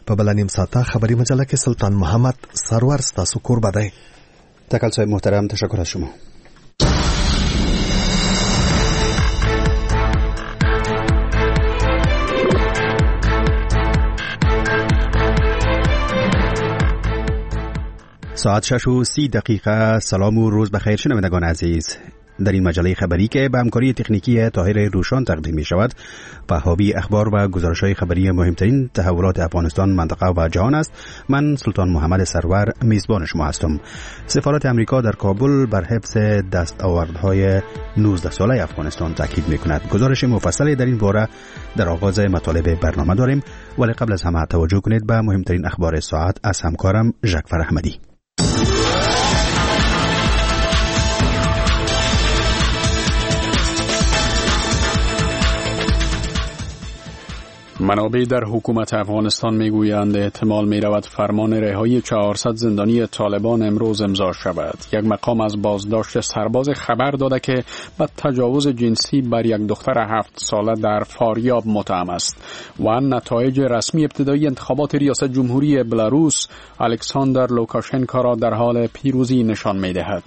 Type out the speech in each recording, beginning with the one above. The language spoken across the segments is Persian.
په بل نیم ساعته خبری مجله کې سلطان محمد سرور ستاسو کوربه دی. تکل صاحب محترم، تشکر از شما. ساعت 6:30. سلام و روز بخیر شنوندگان عزیز. در این مجله خبری که به همکاری تکنیکی طاهر روشان تقدیم می شود، پهپادی اخبار و گزارش‌های خبری مهمترین تحولات افغانستان، منطقه و جهان است. من سلطان محمد سرور میزبان شما هستم. سفارت امریکا در کابل بر حفظ دستاوردهای 19 ساله افغانستان تاکید می کند. گزارش مفصلی در این باره در آغاز مطالب برنامه داریم، ولی قبل از همه توجه کنید به مهمترین اخبار ساعت از همکارم ژکفر احمدی. منابع در حکومت افغانستان میگویند احتمال میرود فرمان رهایی 400 زندانی طالبان امروز امضا شود. یک مقام از بازداشت سرباز خبر داده که به تجاوز جنسی بر یک دختر 7 ساله در فاریاب متهم است. و نتایج رسمی ابتدایی انتخابات ریاست جمهوری بلاروس الکساندر لوکاشنکو را در حال پیروزی نشان میدهد.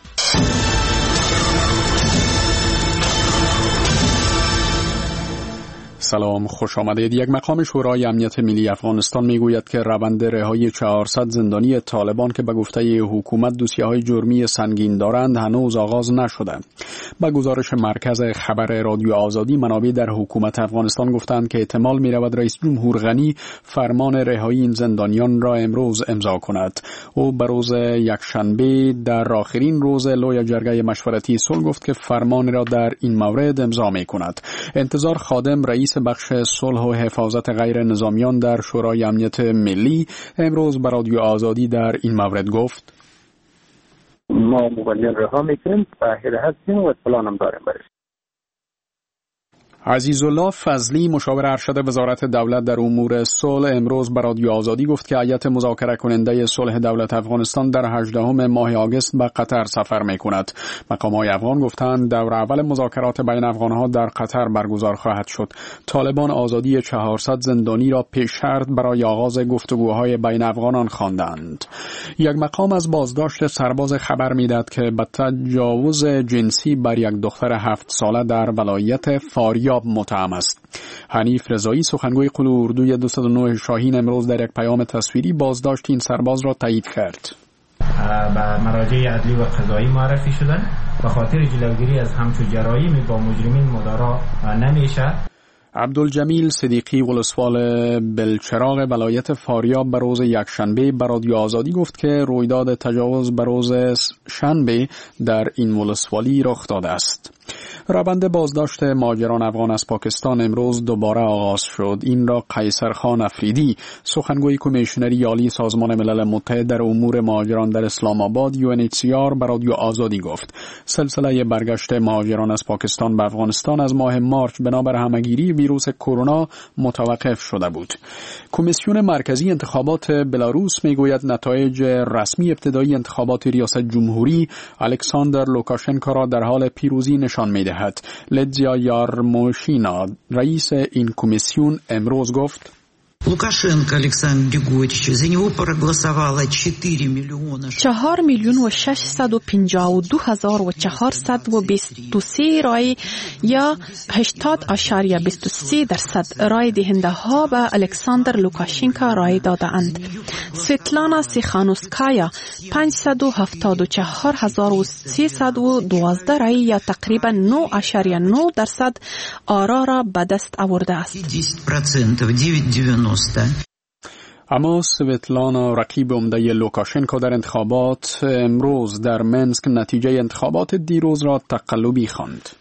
سلام، خوش آمدید. یک مقام شورای امنیت ملی افغانستان میگوید که روند رهایی 400 زندانی طالبان که به گفته حکومت دوسیه‌های جرمی سنگین دارند هنوز آغاز نشده. با گزارش مرکز خبر رادیو آزادی، منابع در حکومت افغانستان گفتند که احتمال می‌رود رئیس جمهور غنی فرمان رهایی این زندانیان را امروز امضا کند. او به روز یکشنبه در آخرین روز لوی جرگه مشورتی صلح گفت که فرمان را در این مورد امضا می‌کند. انتظار خادم، رئیس بخش صلح و حفاظت غیر نظامیان در شورای امنیت ملی، امروز به رادیو آزادی در این مورد گفت: ما مبلغ رها میکنیم، باهر هستیم و اطلاع هم داریم برش. عزیزالله فضلی، مشاور ارشد وزارت دولت در امور صلح، امروز به رادیو آزادی گفت که هیئت مذاکره کننده صلح دولت افغانستان در 18 ماه آگوست به قطر سفر می‌کند. مقام‌های افغان گفتند دور اول مذاکرات بین افغان‌ها در قطر برگزار خواهد شد. طالبان آزادی 400 زندانی را پیش شرط برای آغاز گفتگوهای بین افغانان خواندند. یک مقام از بازداشت سرباز خبر می‌دهد که به تجاوز جنسی بر یک دختر 7 ساله در ولایت فاریاب متهم است. حنیف رضایی، سخنگوی قول اردوی 209 شاهین، امروز در یک پیام تصویری بازداشت این سرباز را تایید کرد. به مراجع عدلی و قضایی معرفی شدن به خاطر جلوگیری از همچون جرایم با مجرمین مدارا نمیشه. عبدالجمیل صدیقی، ولسوال بلچراغ ولایت فاریاب، به روز یکشنبه به رادیو آزادی گفت که رویداد تجاوز به روز شنبه در این ولسوالی رخ داده است. روند بازداشت مهاجران افغان از پاکستان امروز دوباره آغاز شد. این را قیصر خان افریدی، سخنگوی کمیشنری عالی سازمان ملل متحد در امور مهاجران در اسلام آباد UNHCR به رادیو آزادی گفت. سلسله برگشت مهاجران از پاکستان به افغانستان از ماه مارچ بنابر همه‌گیری ویروس کرونا متوقف شده بود. کمیسیون مرکزی انتخابات بلاروس میگوید نتایج رسمی ابتدایی انتخابات ریاست جمهوری الکساندر لوکاشنکو را در حال پیروزی نشان می‌دهد. لدزیا یارموشینا، رئیس این کمیسیون، امروز گفت: Лукашенко Александр Григорьевич, за него проголосовало 4,652,423 رای یا 80.23% رای دهنده ها به الکساندر لوکاشنکو رای دادند. سویتلانا سیخانوسکایا 574,312 رای یا تقریبا 9.9% آرا را به دست آورده است. 10%, اما سویتلانا، رقیب عمده لوکاشنکو، در انتخابات امروز در منسک نتیجه انتخابات دیروز را تقلبی خواند.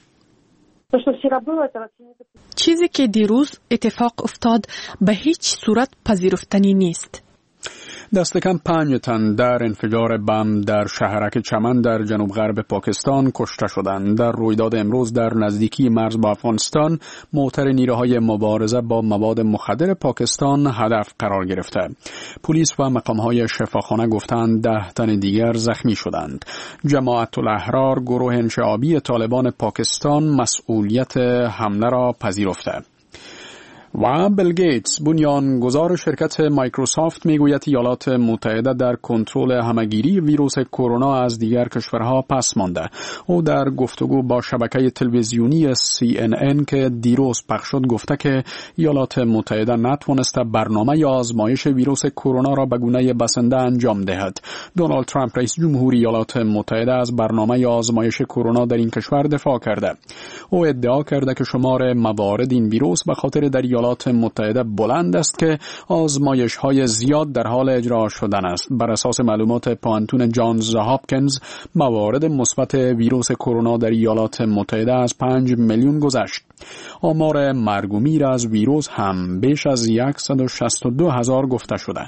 چیزی که دیروز اتفاق افتاد به هیچ صورت پذیرفتنی نیست. دست کم 5 تن در انفجار بم در شهرک چمن در جنوب غرب پاکستان کشته شدند. در رویداد امروز در نزدیکی مرز با افغانستان، موتر نیروهای مبارزه با مواد مخدر پاکستان هدف قرار گرفته. پلیس و مقامهای شفاخانه گفتند 10 تن دیگر زخمی شدند. جماعت الاحرار، گروه انشعابی طالبان پاکستان، مسئولیت حمله را پذیرفته. و بیل گیتس بنیانگذار شرکت مایکروسافت میگوید ایالات متحده در کنترل همهگیری ویروس کرونا از دیگر کشورها پس مانده. او در گفتگو با شبکه تلویزیونی CNN که دیروز پخش شد گفته که ایالات متحده نتوانسته برنامه آزمایش ویروس کرونا را به گونه بسنده انجام دهد. دونالد ترامپ رئیس جمهوری ایالات متحده از برنامه آزمایش کرونا در این کشور دفاع کرده. او ادعا کرده که شمار موارد این ویروس به خاطر در ایالات متحده بلند است که آزمایش‌های زیاد در حال اجرا شدن است. بر اساس معلومات پانتون جانز هاپکینز موارد مثبت ویروس کرونا در ایالات متحده از 5 میلیون گذشت. آمار مرگ و میر از ویروس هم بیش از 162,000 گفته شده.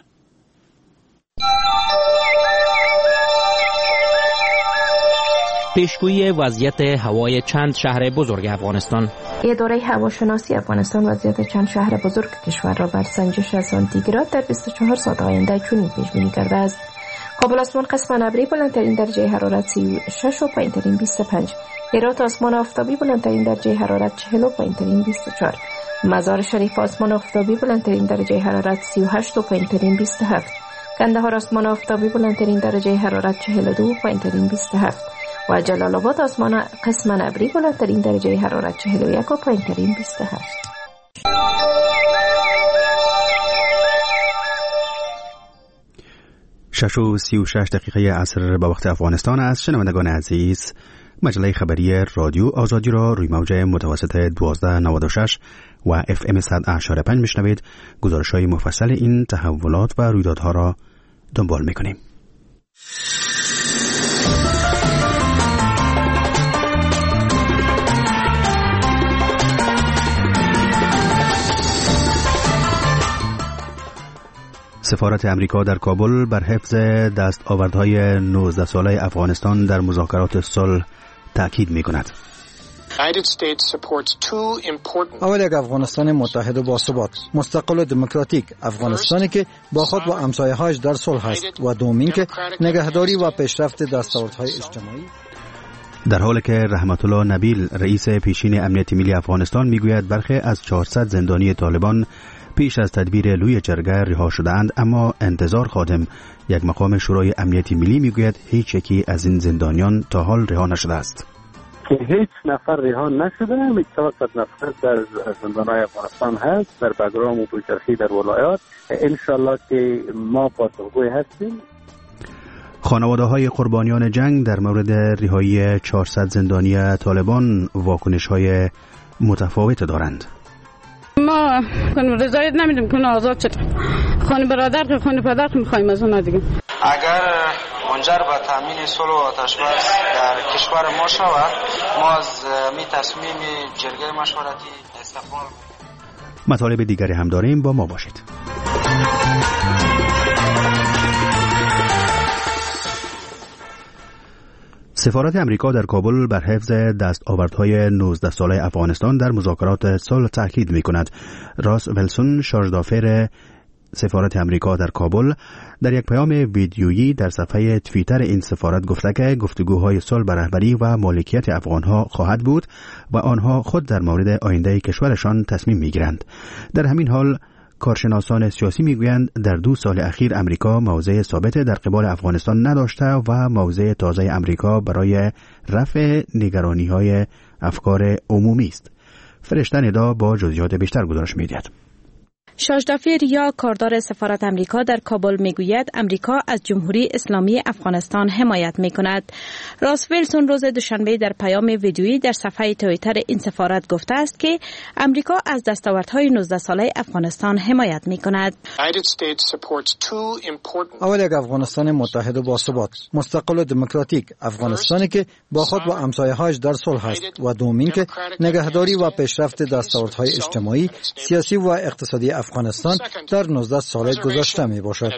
پیشگویی وضعیت هوای چند شهر بزرگ افغانستان. اداره هواشناسی افغانستان وضعیت چند شهر بزرگ کشور را بر سنجش از سانتیگراد در 24 ساعت آینده چنین پیش بینی کرده است: کابل آسمان قسماً ابری بلندترین درجه حرارت 36 و پایین‌ترین 25. هرات آسمان آفتابی بلندترین درجه حرارت 40 و پایین‌ترین 24. مزار شریف آسمان آفتابی بلندترین درجه حرارت 38 و پایین‌ترین 27. کندهار آسمان آفتابی بلندترین درجه حرارت 42 و پایین‌ترین 27. و جلال آباد آسمان قسماً ابری بلندترین درجه حرارت 41 و پایین‌ترین 28. شش و 36 دقیقه عصر به وقت افغانستان است. شنوندگان عزیز، مجله خبری رادیو آزادی را روی موج متوسط 1296 و FM 100.5 میشنوید. گزارش‌های مفصل این تحولات و رویدادها را دنبال می‌کنیم. سفارت امریکا در کابل بر حفظ دستاوردهای 19 ساله افغانستان در مذاکرات صلح تأکید می‌کند. اول یک افغانستان متحد و باثبات، مستقل و دموکراتیک، افغانستانی که با خود و همسایه‌هایش در صلح است، و دومین که نگهداری و پیشرفت دستاوردهای اجتماعی. در حالی که رحمت الله نبیل رئیس پیشین امنیت ملی افغانستان میگوید برخی از 400 زندانی طالبان پیش از تدبیر لوی جرگه رها شده‌اند، اما انتظار خادم یک مقام شورای امنیت ملی میگوید هیچ یکی از این زندانیان تا حال رها نشده است. که هیچ نفر رها نشده، 400 نفر در زندان‌های افغانستان هست، در بگرام و بوچرخی در ولایات. انشالله که ما پاسخگوی هستیم. خانواده‌های قربانیان جنگ در مورد رهایی 400 زندانی طالبان واکنش‌های متفاوت دارند. ما رضایت نمیدیم که آزاد شد. خانه برادر که خانه پدر که می‌خوایم از اون دیگه. اگر منجر به تامین صلح و آتش‌بس در کشور ما شود، ما از می تصمیم جرگه مشورتی استقبال می‌کنیم. مطالب دیگری هم داریم، با ما باشید. سفارت امریکا در کابل بر حفظ دستاوردهای 19 ساله افغانستان در مذاکرات صلح تاکید می‌کند. راس ولسون، شارژدافر سفارت امریکا در کابل، در یک پیام ویدیویی در صفحه توییتر این سفارت گفته که گفتگوهای صلح بر رهبری و مالکیت افغانها خواهد بود و آنها خود در مورد آینده کشورشان تصمیم می‌گیرند. در همین حال کارشناسان سیاسی میگویند در 2 سال اخیر امریکا موضع ثابت در قبال افغانستان نداشته و موضع تازه امریکا برای رفع نگرانی‌های افکار عمومی است. فرشته ندا با جزئیات بیشتر گزارش می‌دهد. شاژدافر یا کاردار سفارت امریکا در کابل میگوید امریکا از جمهوری اسلامی افغانستان حمایت میکند. راس ویلسون روز دوشنبه در پیام ویدیویی در صفحه توییتر این سفارت گفته است که امریکا از دستاوردهای 19 ساله افغانستان حمایت میکند. اول یک افغانستان متحد و باثبات، مستقل و دموکراتیک، افغانستانی که با خود و همسایه‌هایش در صلح است، و دومین که نگهداری و پیشرفت دستاوردهای اجتماعی، سیاسی و اقتصادی افغانستان در 19 سال گذشته می باشد.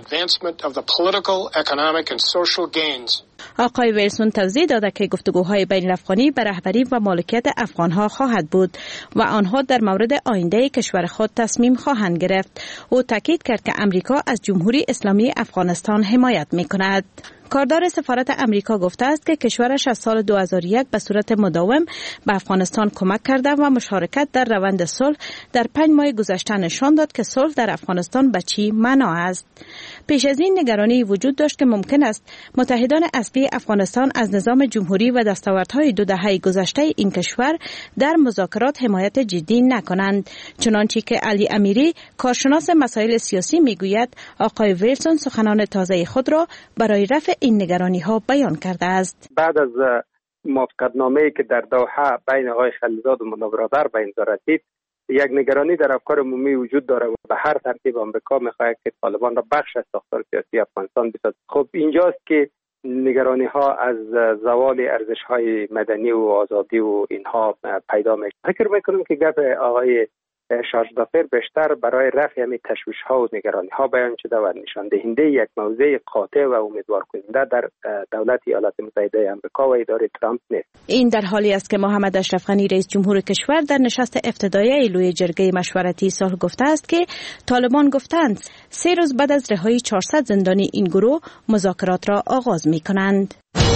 آقای ویلسون توضیح داده که گفتگوهای بین الافغانی به رهبری و مالکیت افغانها خواهد بود و آنها در مورد آینده کشور خود تصمیم خواهند گرفت. او تاکید کرد که امریکا از جمهوری اسلامی افغانستان حمایت می کند. کاردار سفارت امریکا گفته است که کشورش از سال 2001 به صورت مداوم به افغانستان کمک کرده و مشارکت در روند صلح در 5 ماه گذشته نشان داد که صلح در افغانستان به چی معنا است. پیش از این نگرانی وجود داشت که ممکن است متحدان اصلی افغانستان از نظام جمهوری و دستاوردهای 2 دهه گذشته این کشور در مذاکرات حمایت جدی نکنند، چنانچه که علی امیری کارشناس مسائل سیاسی میگوید آقای ویلسون سخنان تازه خود را برای رفع این نگرانی ها بیان کرده است. بعد از موافقتنامه‌ای که در دوحه بین آقای خلیلزاد و ملا برادر به امضا رسید، یک نگرانی در افکار عمومی وجود داره و به هر ترتیب آمریکا می‌خواهد که طالبان را بخش از ساختار سیاسی افغانستان بسازد. خب اینجاست که نگرانی ها از زوال ارزش‌های مدنی و آزادی و اینها پیدا میشه. فکر میکنم که گپ آقای شارژ دافر بیشتر برای رفع همین تشویش‌ها و نگرانی‌ها بیان شده و نشان دهنده یک موضع قاطع و امیدوار کننده در دولت ایالات متحده آمریکا و اداره ترامپ نیست. این در حالی است که محمد اشرف غنی رئیس جمهور کشور در نشست افتتاحیه لوی جرگه مشورتی صلح گفته است که طالبان گفتند 3 روز بعد از رهایی 400 زندانی این گروه مذاکرات را آغاز می‌کنند.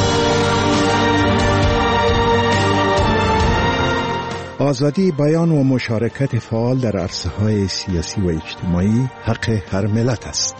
آزادی بیان و مشارکت فعال در عرصه‌های سیاسی و اجتماعی حق هر ملت است.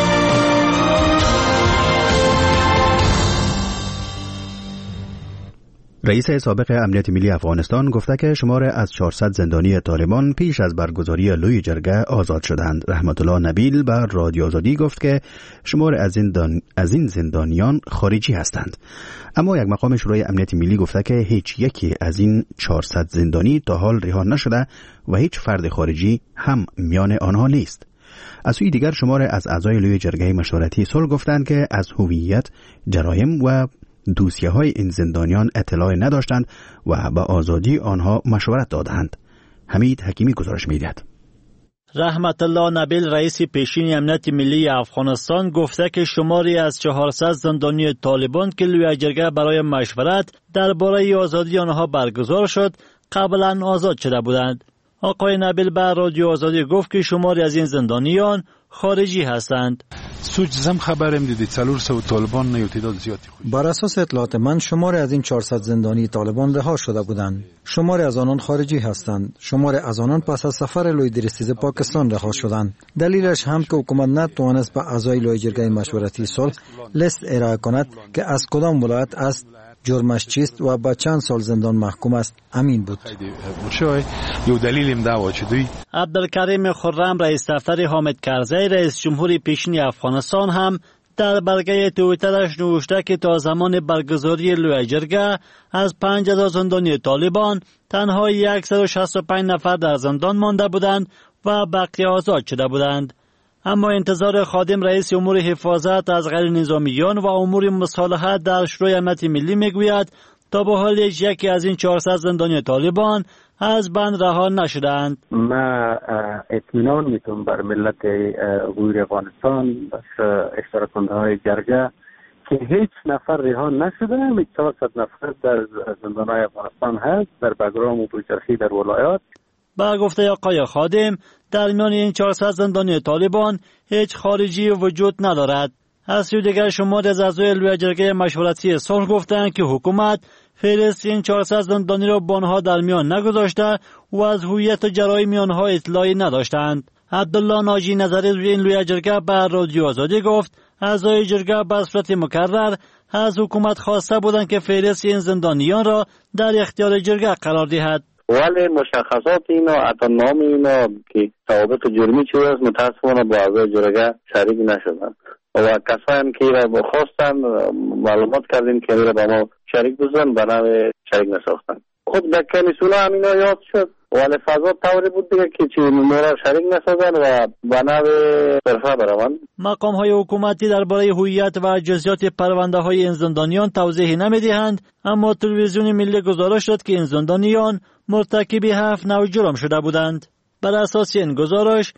رئیس سابق امنیت ملی افغانستان گفته که شمار از 400 زندانی طالبان پیش از برگزاری لوی جرگه آزاد شدند. رحمت الله نبیل به رادیو آزادی گفت که شمار از این زندانیان خارجی هستند. اما یک مقام شورای امنیت ملی گفته که هیچ یکی از این 400 زندانی تا حال رها نشده و هیچ فرد خارجی هم میان آنها نیست. از سوی دیگر شمار از اعضای لوی جرگه مشورتی صلح گفتند که از هویت، جرایم و دوسیه های این زندانیان اطلاع نداشتند و به آزادی آنها مشورت دادند. حمید حکیمی گزارش می‌دهد. رحمت الله نبیل رئیس پیشین امنیت ملی افغانستان گفته که شماری از 400 زندانی طالبان که لوی جرگه برای مشورت درباره آزادی آنها برگزار شد قبلا آزاد شده بودند. آقای نبیل به رادیو آزادی گفت که شماری از این زندانیان خارجی هستند. سوچ خبرم دیدی 400 طالبان نه تعداد زیادی خوش. بر اساس اطلاعات من شماری از این 400 زندانی طالبان رها شده بودند. شماری از آنان خارجی هستند. شماری از آنان پس از سفر لوی درستیز پاکستان رها شدند. دلیلش هم که حکومت نتوانست به اعضای لوی جرگه مشورتی صلح لیست ارائه کند که از کدام ولایت است، جرمش چیست و با چند سال زندان محکوم است. امین بود. عبدالکریم خرم رئیس دفتر حامد کرزی رئیس جمهور پیشین افغانستان هم در برگه توییترش نوشته که تا زمان برگزاری لوی جرگه از 5000 زندانی طالبان تنها 165 نفر در زندان مانده بودند و بقیه آزاد شده بودند. اما انتظار خادم رئیس امور حفاظت از غیر نظامیان و امور مصالحت در شورای امنیت ملی میگوید تا به حال یکی از این 400 زندانی طالبان از بند رها نشدند. ما اطمینان میتونم بر ملت غیر افغانستان اشتراک کننده های جرگه که هیچ نفر رها نشده. 400 نفر در زندانهای افغانستان هست، در بگرام و بوچرخی در ولایات. با گفته آقای خادم در میان این 400 زندانی طالبان هیچ خارجی وجود ندارد. از سوی دیگر شماری از اعضای لوی جرگه مشورتی صلح گفتند که حکومت فهرست این 400 زندانی را با آنها در میان نگذاشته و از هویت و جرایم آنها اطلاعی نداشتند. عبدالله ناجی نظری روی این لوی جرگه به رادیو آزادی گفت اعضای جرگه به صورت مکرر از حکومت خواسته بودند که فهرست این زندانیان را در اختیار جرگه قرار دهد. ولی مشخصات اینا حتی نام اینا که ثوابت جرمی شده است متاسفانه با اعضای جرگه شریک نشدن و کسایی هم که را خواستن معلومات کردیم که را با ما شریک بودن به نوع شریک نساختن. خود به کمیسیون همینا یاد شد ولی فضا طوری بود دیگه که چی نمورا شریک نسازن و به نوع صرفه بروند. مقام های حکومتی درباره هویت و جزئیات پرونده های این زندانیان توضیح نمیدهند، اما تلویزیون ملی گزارش داد که این زندانیان مرتکب 7 نوع جرم شده بودند. بر اساس این گزارش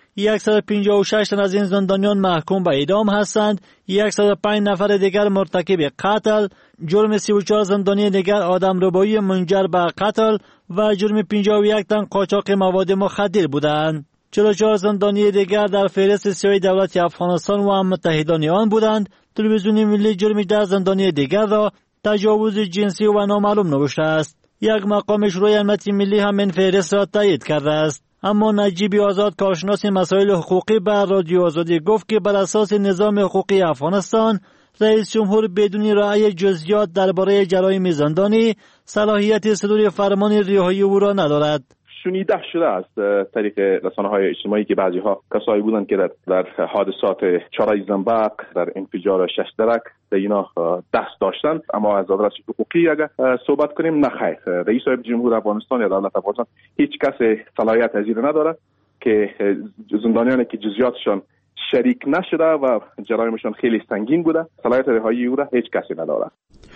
156 تن از این زندانیان محکوم به اعدام هستند، 105 نفر دیگر مرتکب قتل، جرم 34 زندانی دیگر آدمربایی منجر به قتل و جرم 51 تن قاچاق مواد مخدر بودند. 44 زندانی دیگر در فهرست سیاسی دولت افغانستان و هم متحدان آن بودند. تلویزیون ملی جرم 10 زندانی دیگر را تجاوز جنسی و نامعلوم نوشته است. یک مقام شورای امنیت ملی هم این فهرست را تایید کرده است. اما نجیب آزاد کارشناس مسائل حقوقی به رادیو آزادی گفت که بر اساس نظام حقوقی افغانستان رئیس جمهور بدون رعایت جزئیات درباره جرایم زندانی صلاحیت صدور فرمان رهایی او را ندارد. شنیده شده از طریق رسانه‌های اجتماعی که بعضی‌ها کسایی بودند که در حادثات 4 زنبق، در انفجار 6 درک در اینا دست داشتند، اما از آدرس حقوقی اگر صحبت کنیم نه خیر. رئیس جمهور افغانستان یا دولت افغانستان هیچ کس صلاحیت از این نداره که زندانیانی که جزئیاتشان شریک نشده و جرایمشان خیلی سنگین بوده صلاحیت رهایی او را هیچ کسی نداره.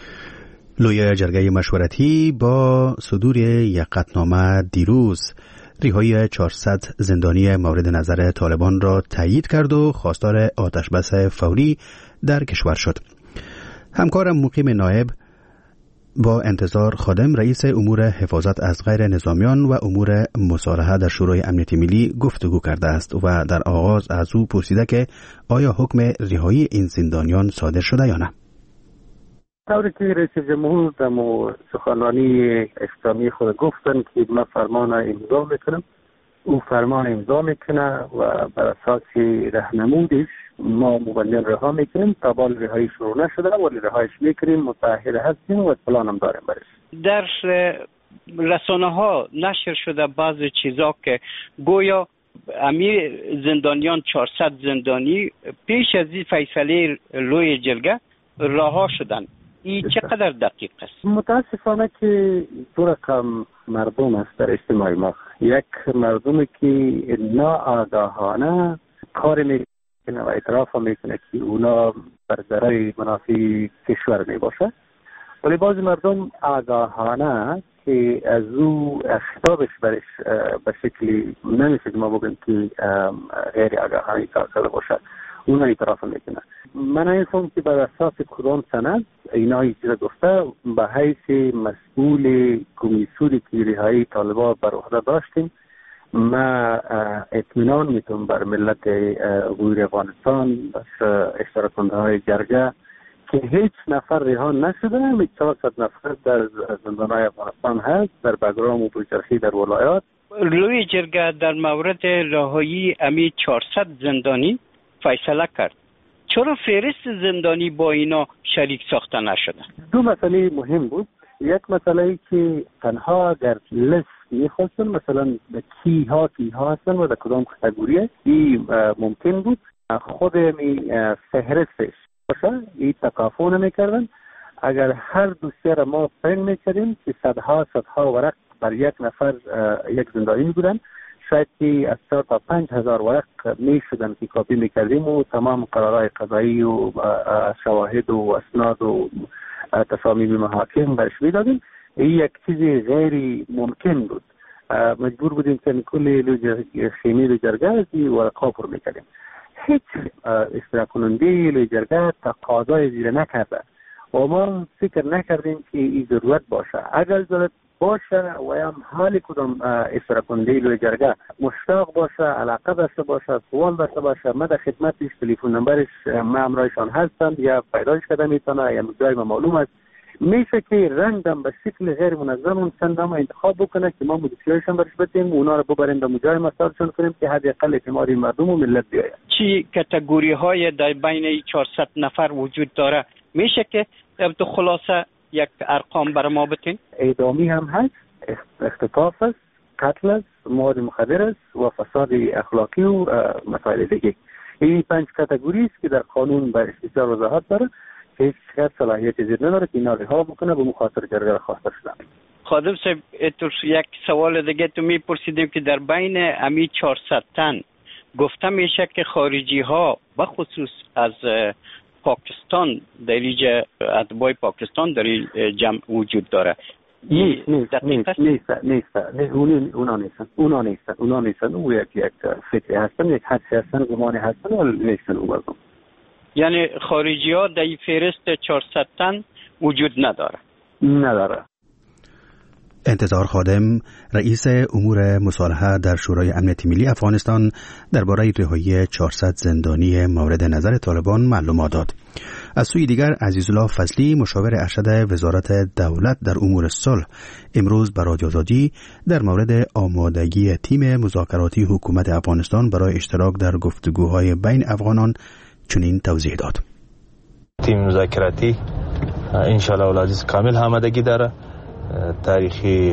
لوی جرگه مشورتی با صدور یک قطعنامه دیروز رهایی 400 زندانی مورد نظر طالبان را تایید کرد و خواستار آتشبس فوری در کشور شد. همکارم مقیم نایب با انتظار خادم رئیس امور حفاظت از غیر نظامیان و امور مصالحه در شورای امنیت ملی گفتگو کرده است و در آغاز از او پرسیده که آیا حکم رهایی این زندانیان صادر شده یا نه. طوری که رئیس جمهور در سخنرانی اختتامی خود گفتن که من فرمان امضا میکنم، او فرمان امضا میکنه و بر اساس راهنمودش ما مبلغ رها میکنیم. تا بال رهایی شروع نشده ولی رهایش میکنیم، متأهل هستیم و اطلاع هم داریم برش. در رسانه ها نشر شده بعض چیزا که گویا امیر زندانیان 400 زندانی پیش از این فیصله لوی جرگه رها شدند. این چقدر دقیق است؟ متاسفانه که دو رقم مردم است در اجتماع ما. یک مردمی که ناآگاهانه کار میکنه و اعتراف میکنه که اونا بر ضرر منافع کشور میباشه، ولی بعضی مردم آگاهانه که از او خطابش برش به شکلی نمیشه ما بگیم که غیر آگاهانه کار کرده باشه، اونا اعتراف میکنه. من اینفهم که بر اساس کدام سند اینا چیزا گفته به حیث مسئول کمیسیون رهایی طالبان بر عهده داشتیم. ما اطمینان میتونم بر ملت عبور افغانستان اشتراک کننده های جرگه که هیچ نفر رها نشده. 400 نفر در زندانهای افغانستان هست، در بگرام و بوچرخی در ولایات. لوی جرگه در مورد رهایی امی 400 زندانی فیصله کرد. چرا فهرست زندانی با اینا شریک ساخته نشده؟ دو مسئله مهم بود. یک مسئله که تنها در لیست میخواستن مثلا کیها هستن و در کدام کاتگوری این ممکن بود خود می فهرستش باشه، این تکافو نمیکردن. اگر هر دوسیه را ما پرینت میکردیم که صدها ورق بر یک نفر یک زندانی بودن، شاید که از 4 تا 5,000 ورق می شدن که کاپی می کردیم و تمام قرارهای قضایی و شواهد و اسناد و تصامیم محاکم برش می دادیم. این یک چیز غیر ممکن بود. مجبور بودیم که کل خیمه لوی جرگه از این ورقا پر می کردیم. هیچ اشتراک کننده لوی جرگه تقاضای زیر نکرده و ما فکر نکردیم که این ضرورت باشه. اگر ضرورت باشه و هم حال کدام اشتراک کننده لوی جرگه مشتاق باشه، علاقه داشته باشه، سوال داشته باشه، ما در خدمتش، تلفن نمبرش ما همراهشان هستم یا پیداش کرده میتونه یا جای ما معلوم است. میشه که رندم به شکل غیر منظم چندم انتخاب بکنه که ما مدیریتشون برش بدیم و اونا رو ببریم به جای مسائلشون کنیم که حداقل اعتماد مردم و ملت بیاید. چی کاتگوری های در بین 400 نفر وجود داره؟ میشه که تو خلاصه یک ارقام بر ما بتین؟ اعدامی هم هست، اختطاف است، قتل است، مواد مخدر است و فساد اخلاقی و مسائل دیگه. این 5 کاتگوری است که در قانون برش بسیار وضاحت داره. هیچ کس صلاحیت زیر نداره که اینا رها بکنه به مخاطر جرگه خواسته شدن. خادم صاحب یک سوال دیگه تو میپرسیدیم که در بین امی 400 تن گفته میشه که خارجی ها بخصوص از پاکستان در اینجا اتباع پاکستان در این جمع وجود داره. نیست اونا نیستن او یک فکری هستن، یک حدسی هستن، گمانی هستن ولی نیستن او بازم. یعنی خارجی ها در این فهرست 400 تن وجود نداره. انتظار خادم رئیس امور مصالحه در شورای امنیت ملی افغانستان درباره رهایی 400 زندانی مورد نظر طالبان معلومات داد. از سوی دیگر عزیزالله فضلی مشاور ارشد وزارت دولت در امور صلح امروز به رادیو آزادی در مورد آمادگی تیم مذاکراتی حکومت افغانستان برای اشتراک در گفتگوهای بین افغانان چنین توضیح داد. تیم مذاکراتی انشالله العزیز کامل آمادگی داره. تاریخی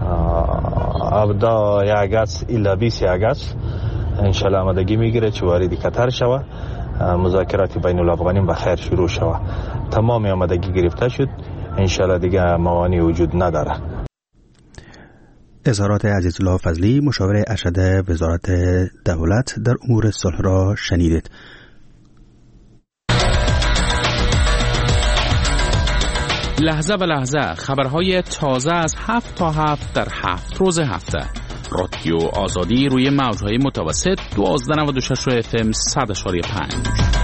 17 اگست الی 20 اگست انشالله آمادگی میگیره که وارد قطر شود، مذاکرات بین الافغانین به خیر شروع شود. تمام آمادگی گرفته شد، انشالله دیگه موانعی وجود نداره. اظهارات عزیزالله فضلی مشاور ارشد وزارت دولت در امور صلح را شنیدید. لحظه به لحظه خبرهای تازه از 7 تا 7 در 7 روز هفته. رادیو آزادی روی موجهای متوسط 1296 FM 100.5.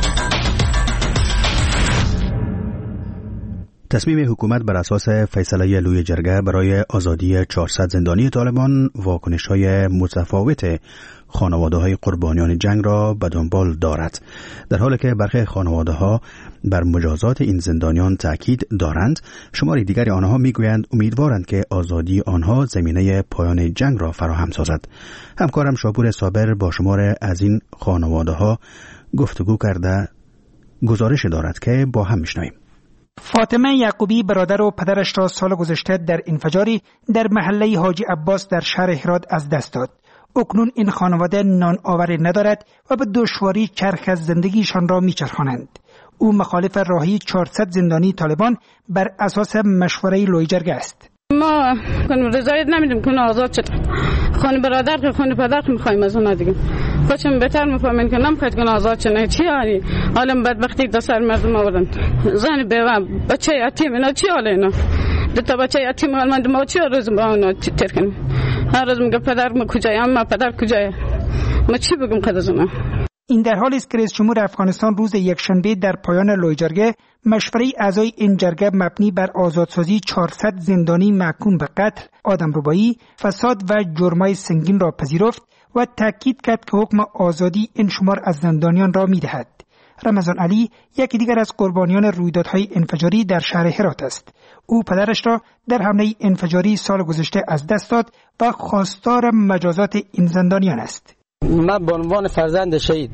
تصمیم حکومت بر اساس فیصله لوی جرگه برای آزادی 400 زندانی طالبان واکنش‌های متفاوت خانواده‌های قربانیان جنگ را به دنبال دارد، در حالی که برخی خانواده‌ها بر مجازات این زندانیان تاکید دارند. شماری دیگر آنها میگویند امیدوارند که آزادی آنها زمینه پایان جنگ را فراهم سازد. همکارم شاپور صابر با شمار از این خانواده‌ها گفتگو کرده گزارش دارد که با هم میشنویم. فاطمه یعقوبی برادر و پدرش را سال گذشته در انفجاری در محله حاجی عباس در شهر هرات از دست داد. اکنون این خانواده نان آوری ندارد و به دشواری چرخ از زندگیشان را میچرخانند. او مخالف رهایی 400 زندانی طالبان بر اساس مشوره لویجرگه است. ما رضایت نمیدیم که آزاد شد. خانه برادر که خانه پدر که میخوایم از اونا دیگه. خودشون بهتر میفهمن که نمیخواد که آزاد شد. چی حالی؟ عالم بدبختی دو سر مردم آوردن. زن بیوه بچه یتیم اینا چی حاله اینا؟ دو تا بچه یتیم ماند ما چی روز با اونا تیر کنیم؟ هر روز میگه پدر ما کجاست؟ اما پدر کجاست؟ ما چی بگم خود از اونا؟ این در حالی است که رئیس جمهور افغانستان روز یکشنبه در پایان لویجرگه مشوره اعضای این جرگه مبنی بر آزادسازی 400 زندانی محکوم به قتل، آدمربایی، فساد و جرمای سنگین را پذیرفت و تاکید کرد که حکم آزادی این شمار از زندانیان را می‌دهد. رمضان علی یکی دیگر از قربانیان رویدادهای انفجاری در شهر هرات است. او پدرش را در حمله انفجاری سال گذشته از دست داد و خواستار مجازات این زندانیان است. من به عنوان فرزند شهید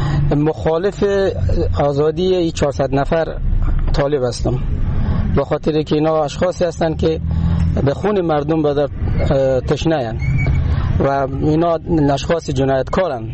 مخالف آزادی 400 نفر طالب هستم، به خاطر که اینا اشخاصی هستند که به خون مردم بدر تشنه‌اند و اینا اشخاص جنایتکارند.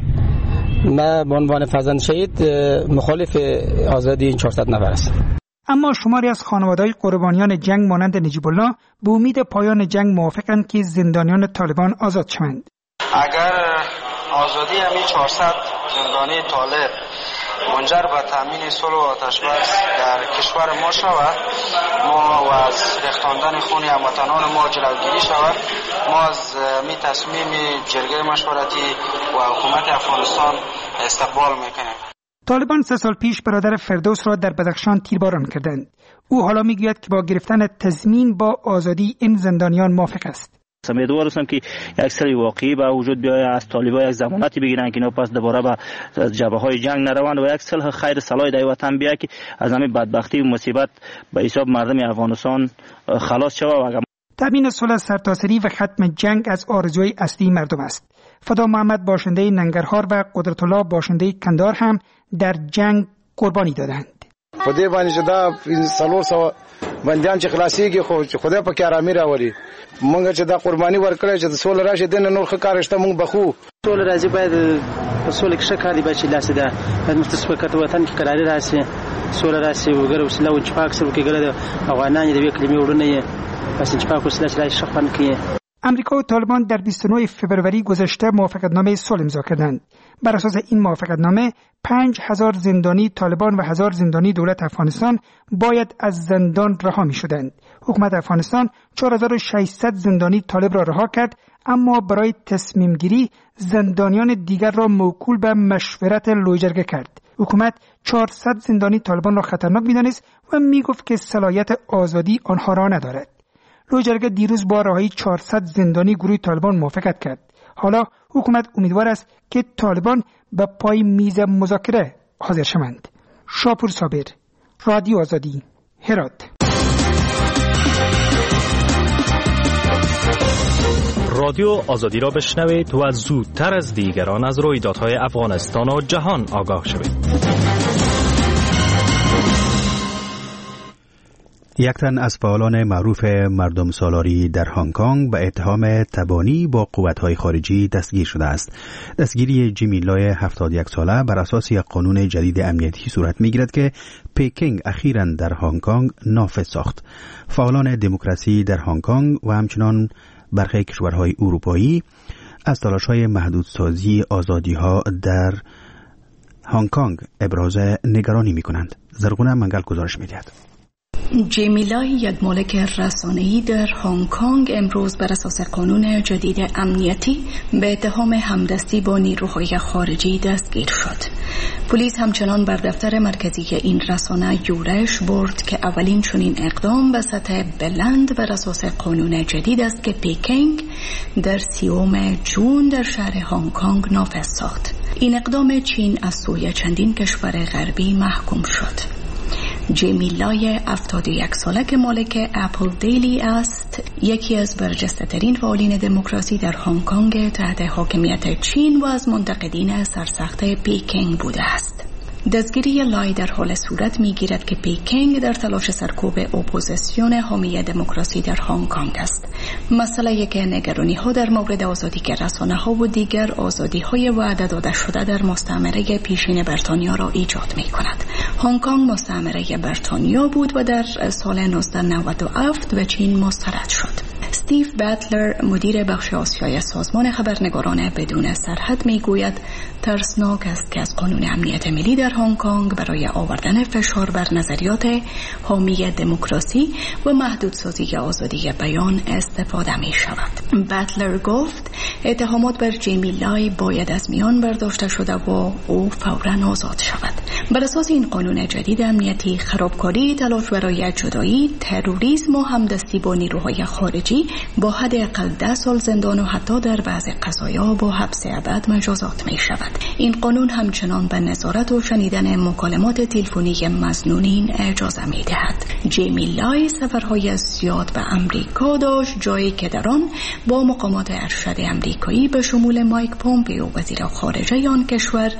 من به عنوان فرزند شهید مخالف آزادی این 400 نفر هستم. اما شماری از خانواده‌های قربانیان جنگ مانند نجیب الله به امید پایان جنگ موافقند که زندانیان طالبان آزاد شوند. اگر آزادی همین 400 زندانی طالب منجر به تامین صلح و آتش‌بس در کشور ما شود، ما و از ریختاندن خون هموطنان ما جلوگیری شود، ما از می تصمیم جرگه مشورتی و حکومت افغانستان استقبال میکنیم. طالبان 3 سال پیش برادر فردوس را در بدخشان تیرباران کردند. او حالا میگوید که با گرفتن تضمین با آزادی این زندانیان موافق است. امیدوار هستم که یک سری واقعی به وجود بیاید، از طالبان یک ضمانتی بگیرن که اینا پس دوباره به جبهه‌های جنگ نروند و یک صلح خیر صلاح در وطن بیاید که از همین بدبختی و مصیبت به حساب مردم افغانستان خلاص شود. تامین صلح سرتاسری و ختم جنگ از آرزوی اصلی مردم است. فدا محمد باشنده ننگرهار و قدرت الله باشنده کندهار هم در جنگ قربانی دادند. خدای باندې چې دا 300 بندیان چې خلاصيږي خو خدای په کې آرامي راولي. مونږ چې دا قرباني ورکړې چې د سول راشي د نور ښه کار شته مونږ بخو. سول راځي باید سول کې ښه کار دی چې لاسه ده باید مستسبقات وطن کې قراري راشي، سول راشي وګړو وسله او چپاک سره کې ګره افغانان دې کلمې وړنه پس چپاک وسله راشي شخصان کې. امریکا و طالبان در 29 فوریه گذشته موافقتنامه صلح امضا کردند. بر اساس این موافقتنامه 5000 زندانی طالبان و 1000 زندانی دولت افغانستان باید از زندان رها می‌شدند. حکومت افغانستان 4600 زندانی طالب را رها کرد، اما برای تصمیم گیری زندانیان دیگر را موکول به مشورت لویجرگه کرد. حکومت 400 زندانی طالبان را خطرناک می‌دانست و می‌گفت که صلاحیت آزادی آنها را ندارد. لوی جرگه دیروز با رهایی 400 زندانی گروه طالبان موافقت کرد. حالا حکومت امیدوار است که طالبان به پای میز مذاکره حاضر شوند. شاپور صابر، رادیو آزادی، هرات. رادیو آزادی را بشنوید و زودتر از دیگران از رویدادهای افغانستان و جهان آگاه شوید. یک تن از فعالان معروف مردم سالاری در هنگ کنگ به اتهام تبانی با قوت‌های خارجی دستگیر شده است. دستگیری جیمی لای 71 ساله بر اساس یک قانون جدید امنیتی صورت می‌گیرد که پکینگ اخیراً در هنگ کنگ نافذ ساخت. فعالان دموکراسی در هنگ کنگ و همچنان برخی کشورهای اروپایی از تلاش‌های محدودسازی آزادی‌ها در هنگ کنگ ابراز نگرانی می‌کنند. زرغونه منگل گزارش می‌دهد. جیمی لای، یک مالک رسانه‌ای در هنگ کنگ، امروز بر اساس قانون جدید امنیتی به اتهام همدستی با نیروهای خارجی دستگیر شد. پلیس همچنان بر دفتر مرکزی این رسانه یورش برد که اولین چنین اقدام به سطح بلند بر اساس قانون جدید است که پکینگ در 30 جون در شهر هنگ کنگ نافذ ساخت. این اقدام چین از سوی چندین کشور غربی محکوم شد. جیمی لای 71 ساله که مالک اپل دیلی است، یکی از برجسته ترین فعالین دموکراسی در هنگ کنگ تحت حاکمیت چین و از منتقدین سرسخت پکینگ بوده است. دستگیری لای در حال صورت می‌گیرد که پکینگ در تلاش سرکوب اپوزیسیون حامی دموکراسی در هنگ کنگ است. مسئله که نگرانی‌ها در مورد آزادی رسانه‌ها و دیگر آزادی‌های وعده داده شده در مستعمره پیشین بریتانیا را ایجاد می‌کند. هنگ کنگ مستعمره بریتانیا بود و در سال 1997 به چین مسترد شد. استیو باتلر، مدیر بخش آسیای سازمان خبرنگاران بدون سرحد، میگوید ترسناک است که از قانون امنیت ملی در هنگ کنگ برای آوردن فشار بر نظریات حامی دموکراسی و محدودسازی آزادی بیان استفاده می شود. باتلر گفت اتهامات بر جیمی لای باید از میان برداشته شده و او فوراً آزاد شود. بر اساس این قانون جدید امنیتی، خرابکاری، تلاش برای جدایی، تروریسم و همدستی با نیروهای خارجی با حداقل 10 سال زندان و حتی در بعضی قضایا با حبس ابد مجازات می شود. این قانون همچنان به نظارت و شنیدن مکالمات تلفنی مظنونین اجازه می دهد. جیمی لای سفرهای زیاد به امریکا داشت، جایی که در آن با مقامات ارشد امریکایی به شمول مایک پومپیو وزیر خارجه آن کشور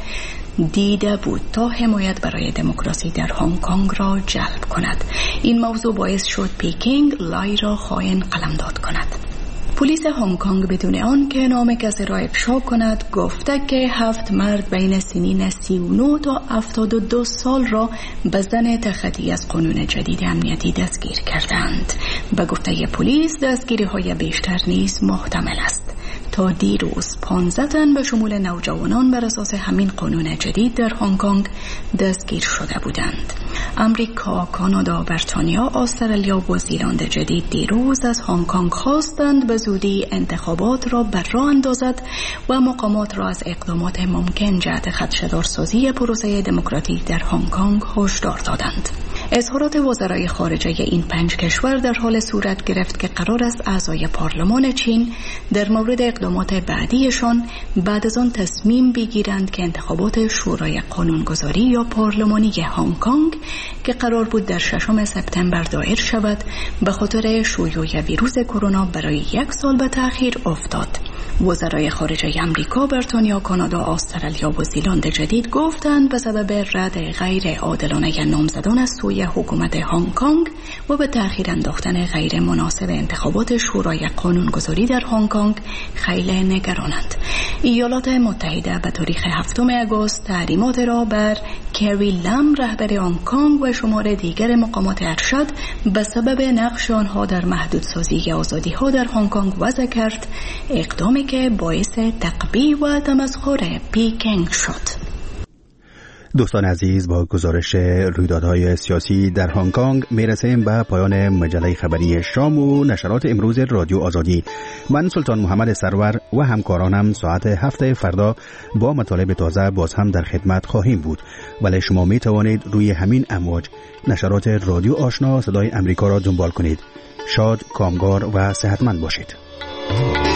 دیده بود تا حمایت برای دموکراسی در هنگ کنگ را جلب کند. این موضوع باعث شد پکینگ لای را خائن قلمداد کند. پلیس هنگ کنگ بدون آن که نام کسی را افشا کند گفته که 7 مرد بین سنین 39 تا 72 سال را به زن تخطی از قانون جدید امنیتی دستگیر کردند. به گفته پلیس دستگیری‌های بیشتر نیز محتمل است. تا دیروز 15 تن به شمول نوجوانان بر اساس همین قانون جدید در هنگ کنگ دستگیر شده بودند. امریکا، کانادا، بریتانیا، استرالیا و زیلند جدید دیروز از هنگ کنگ خواستند به زودی انتخابات را بر راه اندازد و مقامات را از اقدامات ممکن جهت خدشه‌دارسازی پروسه دموکراتیک در هنگ کنگ هشدار دادند. اظهارات وزرای خارجه این 5 کشور در حال صورت گرفت که قرار است اعضای پارلمان چین در مورد اقدامات بعدیشان بعد از آن تصمیم بگیرند که انتخابات شورای قانونگذاری یا پارلمانی هنگ کنگ که قرار بود در 6 سپتامبر دایر شود، به خاطر شیوع ویروس کرونا برای 1 سال به تأخیر افتاد. وزرای خارجه امریکا، بریتانیا، کانادا، استرالیا و زیلند جدید گفتند به سبب رد غیر عادلانه نامزدان از سوی حکومت هنگ کنگ و به تأخیر انداختن غیر مناسب انتخابات شورای قانونگذاری در هنگ کنگ خیلی نگرانند. ایالات متحده به تاریخ 7 آگوست تحریمات را بر کری لم، رهبر هنگ کنگ و شمار دیگر مقامات ارشد به سبب نقش آنها در محدودسازی آزادی‌ها در هنگ کنگ وضع کرد، اقدامی که باعث تقبیح و تمسخر پکینگ شد. دوستان عزیز، با گزارش رویدادهای سیاسی در هنگ کنگ میرسیم به پایان مجله خبری شام و نشرات امروز رادیو آزادی. من سلطان محمد سرور و همکارانم ساعت 7 فردا با مطالب تازه باز هم در خدمت خواهیم بود، ولی شما می توانید روی همین امواج نشرات رادیو آشنا صدای امریکا را دنبال کنید. شاد، کامگار و صحتمند باشید.